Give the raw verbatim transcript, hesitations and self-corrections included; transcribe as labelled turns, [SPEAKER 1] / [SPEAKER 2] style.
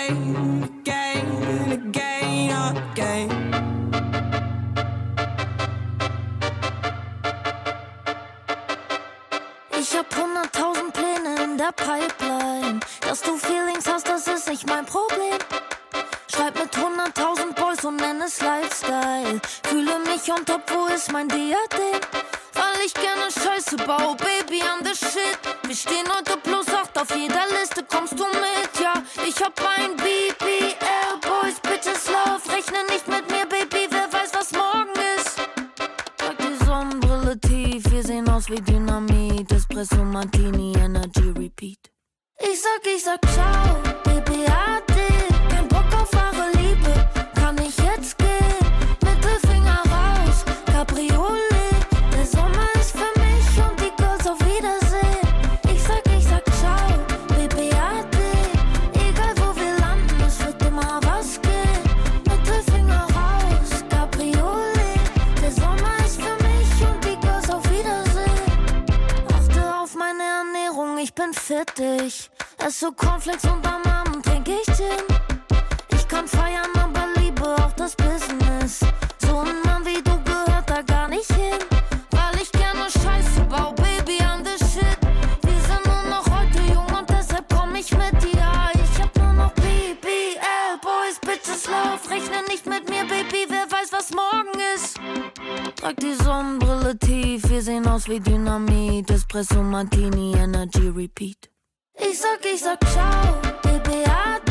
[SPEAKER 1] again, again, again, again.
[SPEAKER 2] Ich hab hunderttausend Pläne in der Pipeline. Dass du Feelings hast, das ist nicht mein Problem. Schreib mit hunderttausend Boys und nenn es Lifestyle. Fühle mich on top, wo ist mein Diadem? Weil ich gerne Scheiße baue, Baby, an the shit. Wir stehen heute plus acht auf jeder Liste, kommst du mit? Ja, ich hab ein B B L, Boys, Bitches, Love. Rechne nicht mit mir, Baby, wer weiß, was morgen ist. Trag die Sonnenbrille tief, wir sehen aus wie Dynamit. Espresso, Martini, Energy, Repeat. Ich sag, ich sag ciao, Baby, ade. Kein Bock auf wahre Liebe, kann ich jetzt gehen? Mittelfinger raus, Cabriolet. Der Sommer ist für mich und die Girls auf Wiedersehen. Ich sag, ich sag ciao, Baby, ade. Egal wo wir landen, es wird immer was gehen. Mittelfinger raus, Cabriolet. Der Sommer ist für mich und die Girls auf Wiedersehen. Achte auf meine Ernährung, ich bin fittig. Esse Cornflakes und am Abend trink ich Gin. Ich kann feiern, aber liebe auch das Business. So ein Mann wie du gehört da gar nicht hin. Weil ich gerne Scheiße bau, Baby, an the shit. Wir sind nur noch heute jung und deshalb komm ich mit dir. Ja, ich hab nur noch B B L, Boys, Bitches, Love. Rechne nicht mit mir, Baby, wer weiß, was morgen ist. Trag die Sonnenbrille tief, wir sehen aus wie Dynamit. Espresso, Martini, Energy, Repeat. Ich sag, ich sag ciao, Baby, ade.